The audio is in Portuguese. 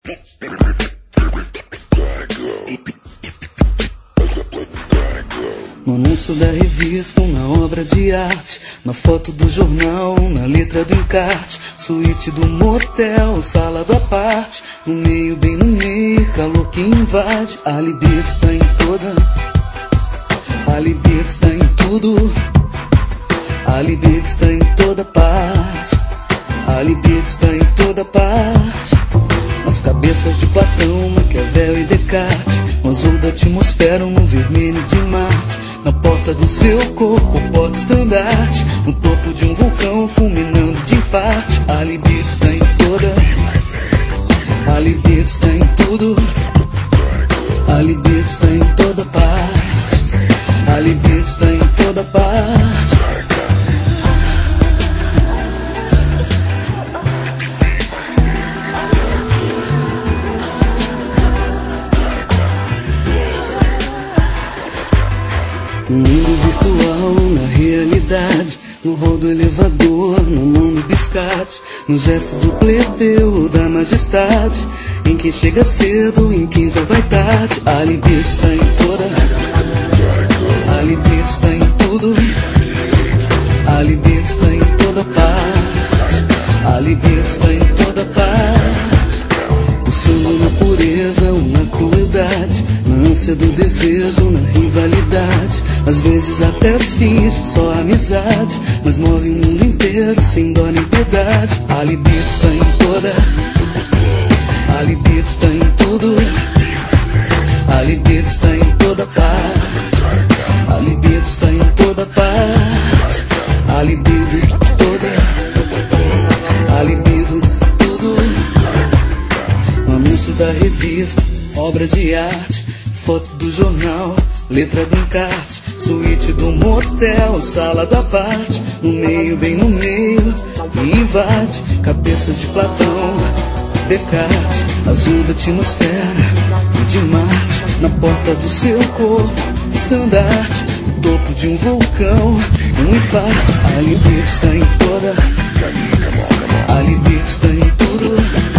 No anúncio da revista, na obra de arte, na foto do jornal, na letra do encarte, suíte do motel, sala do aparte, no meio, bem no meio, calor que invade. A libido está em toda, a libido está em tudo, a libido está em toda parte, a libido está em toda parte. Nas cabeças de Platão, Maquiavel e Descartes, no azul da atmosfera, no vermelho de Marte, na porta do seu corpo, porta-estandarte, no topo de um vulcão, fulminando de infarte. A libido está em toda, a libido está em tudo, a libido está em toda parte, a libido está em toda parte. No mundo virtual, na realidade, no rol do elevador, no mão do biscate, no gesto do plebeu ou da majestade, em quem chega cedo, em quem já vai tarde. A libido está em toda, a libido está em tudo, a libido está em toda parte, a libido está em toda parte. Pulsando na pureza ou na crueldade, na ânsia do desejo, na rivalidade, às vezes até finge só amizade, mas move o mundo inteiro sem dó nem piedade. A libido está em toda, a libido está em tudo, a libido está em toda parte, a libido está em toda parte, a libido toda, a libido tudo. No anúncio da revista, obra de arte, foto do jornal, letra do encarte, suíte do motel, sala da parte, no meio, bem no meio, e invade cabeças de Platão, Descartes, azul da atmosfera e de Marte, na porta do seu corpo, estandarte, no topo de um vulcão, um infarte. A libido está em toda, a libido está em tudo,